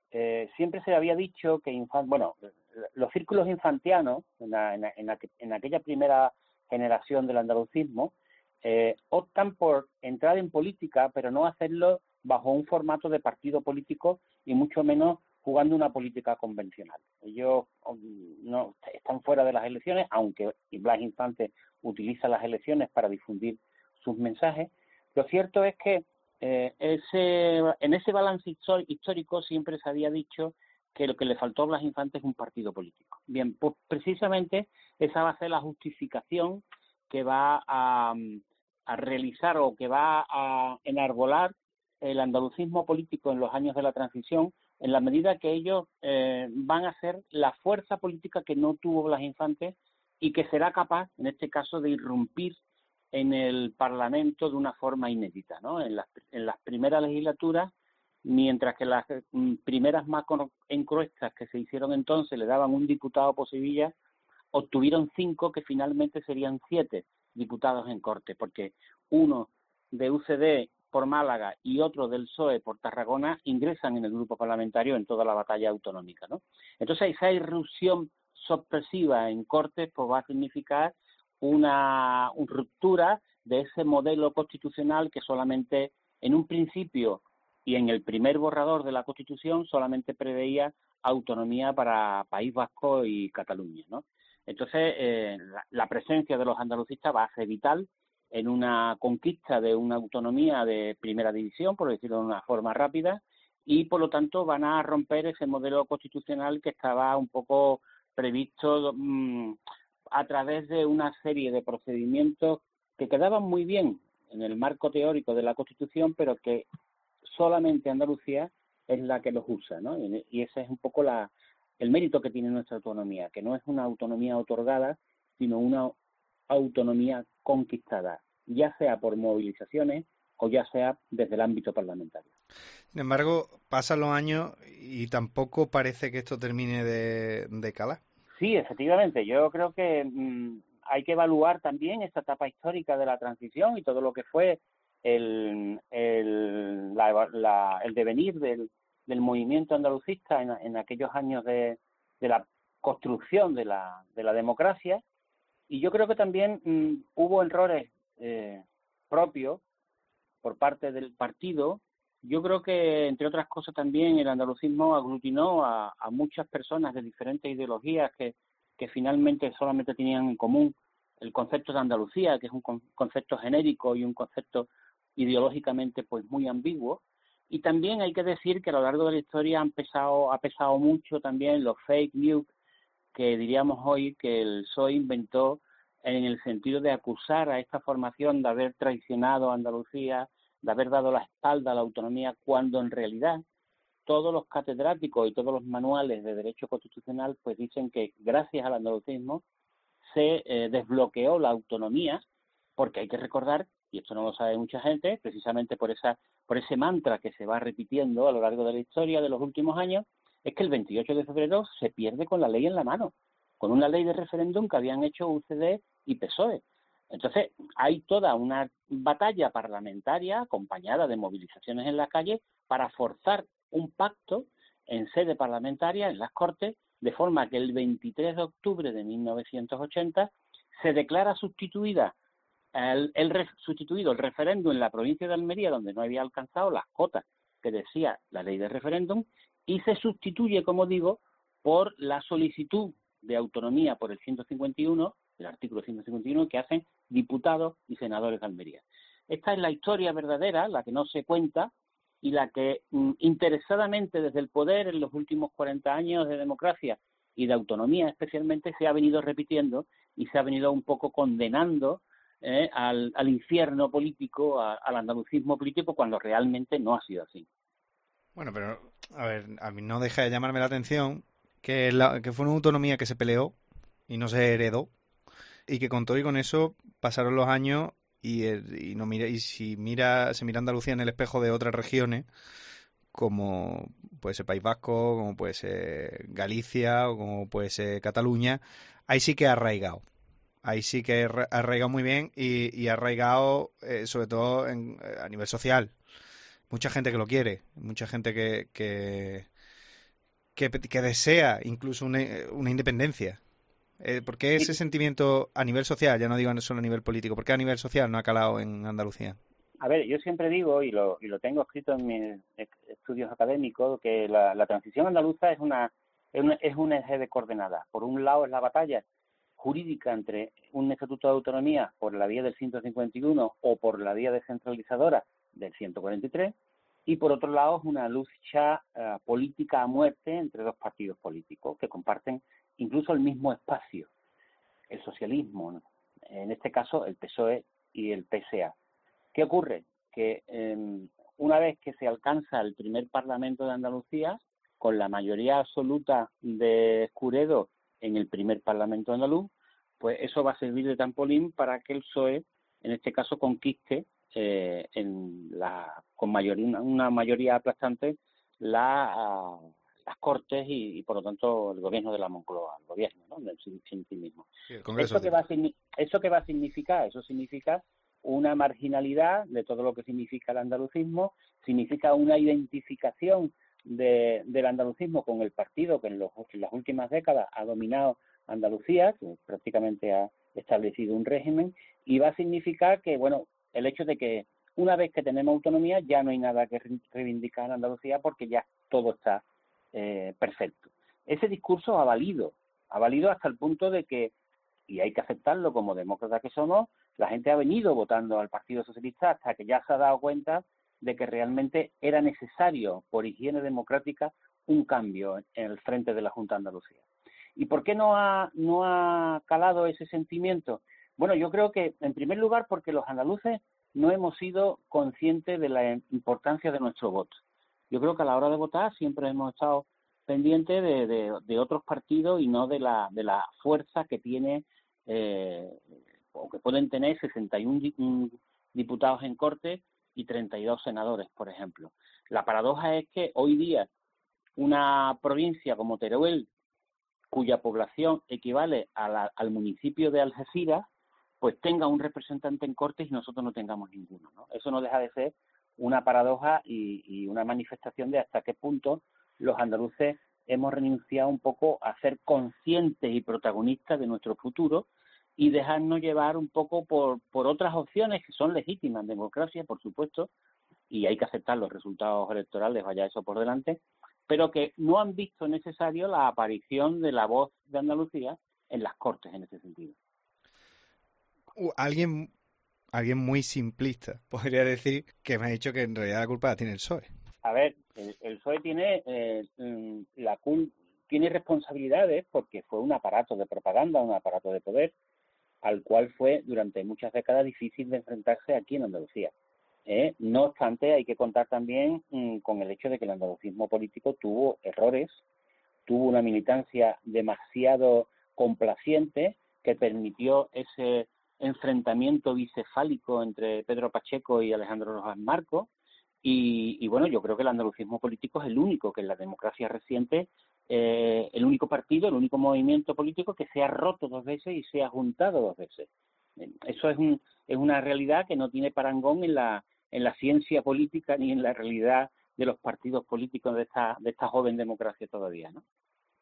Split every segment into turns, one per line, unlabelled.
siempre se había dicho que los círculos infantianos en aquella primera generación del andalucismo optan por entrar en política, pero no hacerlo bajo un formato de partido político y mucho menos jugando una política convencional. Ellos no están fuera de las elecciones, aunque Blas Infante utiliza las elecciones para difundir sus mensajes. Lo cierto es que en ese balance histórico siempre se había dicho que lo que le faltó a Blas Infante es un partido político. Bien, pues precisamente esa va a ser la justificación que va a realizar o que va a enarbolar el andalucismo político en los años de la transición, en la medida que ellos van a ser la fuerza política que no tuvo Blas Infante y que será capaz, en este caso, de irrumpir en el Parlamento de una forma inédita, ¿no? En las primeras legislaturas, mientras que las primeras encuestas que se hicieron entonces le daban un diputado por Sevilla, obtuvieron 5 que finalmente serían 7 diputados en Cortes, porque uno de UCD por Málaga y otro del PSOE por Tarragona ingresan en el grupo parlamentario en toda la batalla autonómica, ¿no? Entonces esa irrupción sorpresiva en Cortes pues va a significar una ruptura de ese modelo constitucional que solamente en un principio y en el primer borrador de la Constitución solamente preveía autonomía para País Vasco y Cataluña, ¿no? Entonces la presencia de los andalucistas va a ser vital en una conquista de una autonomía de primera división, por decirlo de una forma rápida, y por lo tanto van a romper ese modelo constitucional que estaba un poco previsto a través de una serie de procedimientos que quedaban muy bien en el marco teórico de la Constitución, pero que solamente Andalucía es la que los usa, ¿no? Y ese es un poco el mérito que tiene nuestra autonomía, que no es una autonomía otorgada, sino una autonomía conquistada, ya sea por movilizaciones o ya sea desde el ámbito parlamentario.
Sin embargo, pasan los años y tampoco parece que esto termine de calar.
Sí, efectivamente. Yo creo que hay que evaluar también esta etapa histórica de la transición y todo lo que fue el devenir del movimiento andalucista en aquellos años de la construcción de la democracia. Y yo creo que también hubo errores propios por parte del partido. Yo creo que, entre otras cosas, también el andalucismo aglutinó a muchas personas de diferentes ideologías que finalmente solamente tenían en común el concepto de Andalucía, que es un concepto genérico y un concepto ideológicamente pues muy ambiguo. Y también hay que decir que a lo largo de la historia ha pesado mucho también los fake news que diríamos hoy que el PSOE inventó en el sentido de acusar a esta formación de haber traicionado a Andalucía, de haber dado la espalda a la autonomía, cuando en realidad todos los catedráticos y todos los manuales de derecho constitucional pues dicen que gracias al andalucismo se desbloqueó la autonomía, porque hay que recordar, y esto no lo sabe mucha gente, precisamente por ese mantra que se va repitiendo a lo largo de la historia de los últimos años, es que el 28 de febrero se pierde con la ley en la mano, con una ley de referéndum que habían hecho UCD y PSOE. Entonces, hay toda una batalla parlamentaria acompañada de movilizaciones en la calle para forzar un pacto en sede parlamentaria, en las Cortes, de forma que el 23 de octubre de 1980 se declara sustituido el referéndum en la provincia de Almería, donde no había alcanzado las cotas que decía la ley de referéndum, y se sustituye, como digo, por la solicitud de autonomía por el 151, el artículo 151, que hacen diputados y senadores de Almería. Esta es la historia verdadera, la que no se cuenta, y la que interesadamente desde el poder en los últimos 40 años de democracia y de autonomía especialmente se ha venido repitiendo y se ha venido un poco condenando al infierno político, al andalucismo político, cuando realmente no ha sido así.
Bueno, pero a ver, a mí no deja de llamarme la atención que fue una autonomía que se peleó y no se heredó, y que con todo y con eso pasaron los años y si se mira Andalucía en el espejo de otras regiones, como puede ser País Vasco, como puede ser Galicia o como puede ser Cataluña, ahí sí que ha arraigado. Ahí sí que ha arraigado muy bien y ha arraigado sobre todo a nivel social. Mucha gente que lo quiere, mucha gente que que desea incluso una independencia. ¿Por qué ese sentimiento a nivel social, ya no digo solo a nivel político, por qué a nivel social no ha calado en Andalucía?
A ver, yo siempre digo, y lo tengo escrito en mis estudios académicos, que la transición andaluza es un eje de coordenadas. Por un lado es la batalla jurídica entre un estatuto de autonomía por la vía del 151 o por la vía descentralizadora del 143, y por otro lado es una lucha política a muerte entre dos partidos políticos que comparten incluso el mismo espacio, el socialismo, ¿no? En este caso el PSOE y el PSA. ¿Qué ocurre? Que una vez que se alcanza el primer Parlamento de Andalucía, con la mayoría absoluta de Escuredo en el primer Parlamento andaluz, pues eso va a servir de trampolín para que el PSOE, en este caso, conquiste con una mayoría aplastante las Cortes y, por lo tanto, el gobierno de la Moncloa, el gobierno, ¿no? En sí mismo.
Sí, el Congreso.
¿Eso qué va a significar? Eso significa una marginalidad de todo lo que significa el andalucismo, significa una identificación del andalucismo con el partido que en las últimas décadas ha dominado Andalucía, que prácticamente ha establecido un régimen, y va a significar que, bueno, el hecho de que una vez que tenemos autonomía ya no hay nada que reivindicar en Andalucía porque ya todo está perfecto. Ese discurso ha valido hasta el punto de que, y hay que aceptarlo como demócratas que somos, la gente ha venido votando al Partido Socialista hasta que ya se ha dado cuenta de que realmente era necesario, por higiene democrática, un cambio en el frente de la Junta de Andalucía. ¿Y por qué no ha calado ese sentimiento? Bueno, yo creo que, en primer lugar, porque los andaluces no hemos sido conscientes de la importancia de nuestro voto. Yo creo que a la hora de votar siempre hemos estado pendientes de otros partidos y no de la fuerza que tiene o que pueden tener 61 diputados en Cortes y 32 senadores, por ejemplo. La paradoja es que hoy día una provincia como Teruel, cuya población equivale al municipio de Algeciras, pues tenga un representante en Cortes y nosotros no tengamos ninguno, ¿no? Eso no deja de ser una paradoja y una manifestación de hasta qué punto los andaluces hemos renunciado un poco a ser conscientes y protagonistas de nuestro futuro y dejarnos llevar un poco por otras opciones que son legítimas en democracia, por supuesto, y hay que aceptar los resultados electorales, vaya eso por delante, pero que no han visto necesario la aparición de la voz de Andalucía en las Cortes en ese sentido.
Alguien muy simplista podría decir que me ha dicho que en realidad la culpa la tiene el PSOE.
A ver, el PSOE tiene tiene responsabilidades porque fue un aparato de propaganda, un aparato de poder, al cual fue durante muchas décadas difícil de enfrentarse aquí en Andalucía. No obstante, hay que contar también con el hecho de que el andalucismo político tuvo errores, tuvo una militancia demasiado complaciente que permitió ese enfrentamiento bicefálico entre Pedro Pacheco y Alejandro Rojas Marcos. Y bueno, yo creo que el andalucismo político es el único que en la democracia reciente, el único partido, el único movimiento político que se ha roto dos veces y se ha juntado dos veces. Eso es una realidad que no tiene parangón en la ciencia política ni en la realidad de los partidos políticos de esta joven democracia todavía, ¿no?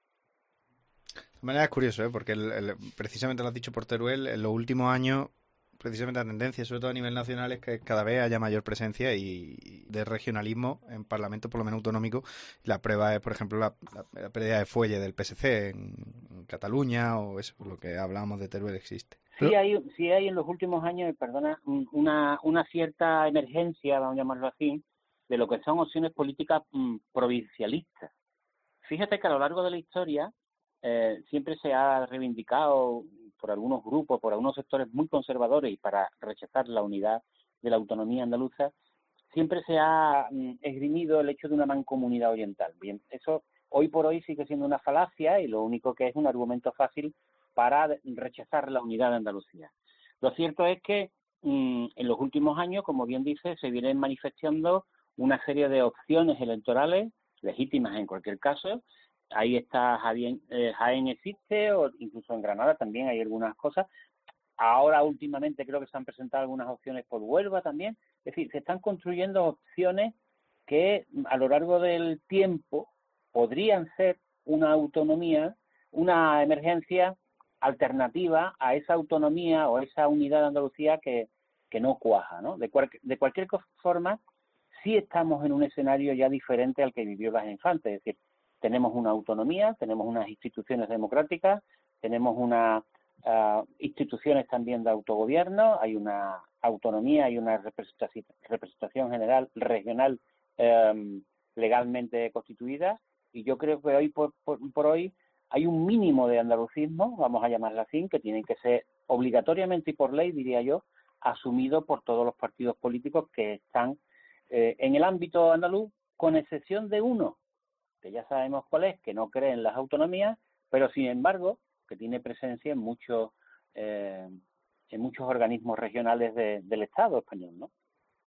De manera es curioso, porque precisamente lo has dicho por Teruel, en los últimos años, precisamente la tendencia, sobre todo a nivel nacional, es que cada vez haya mayor presencia y de regionalismo en Parlamento, por lo menos autonómico. La prueba es, por ejemplo, la pérdida de fuelle del PSC en Cataluña, o eso, lo que hablábamos de Teruel existe.
Sí hay en los últimos años, una cierta emergencia, vamos a llamarlo así, de lo que son opciones políticas provincialistas. Fíjate que a lo largo de la historia siempre se ha reivindicado por algunos grupos, por algunos sectores muy conservadores y para rechazar la unidad de la autonomía andaluza, siempre se ha esgrimido el hecho de una mancomunidad oriental. Bien, eso hoy por hoy sigue siendo una falacia y lo único que es un argumento fácil para rechazar la unidad de Andalucía. Lo cierto es que en los últimos años, como bien dice, se vienen manifestando una serie de opciones electorales, legítimas en cualquier caso. Ahí está Jaén existe, o incluso en Granada también hay algunas cosas. Ahora últimamente creo que se han presentado algunas opciones por Huelva también. Es decir, se están construyendo opciones que a lo largo del tiempo podrían ser una autonomía, una emergencia alternativa a esa autonomía o esa unidad de Andalucía que no cuaja, ¿no? De cualquier forma, sí estamos en un escenario ya diferente al que vivió Blas Infante, es decir, tenemos una autonomía, tenemos unas instituciones democráticas, tenemos unas instituciones también de autogobierno, hay una autonomía, hay una representación general, regional, legalmente constituida, y yo creo que hoy por hoy hay un mínimo de andalucismo, vamos a llamarla así, que tienen que ser obligatoriamente y por ley, diría yo, asumido por todos los partidos políticos que están en el ámbito andaluz, con excepción de uno, que ya sabemos cuál es, que no cree en las autonomías, pero sin embargo, que tiene presencia en muchos organismos regionales del Estado español, ¿no?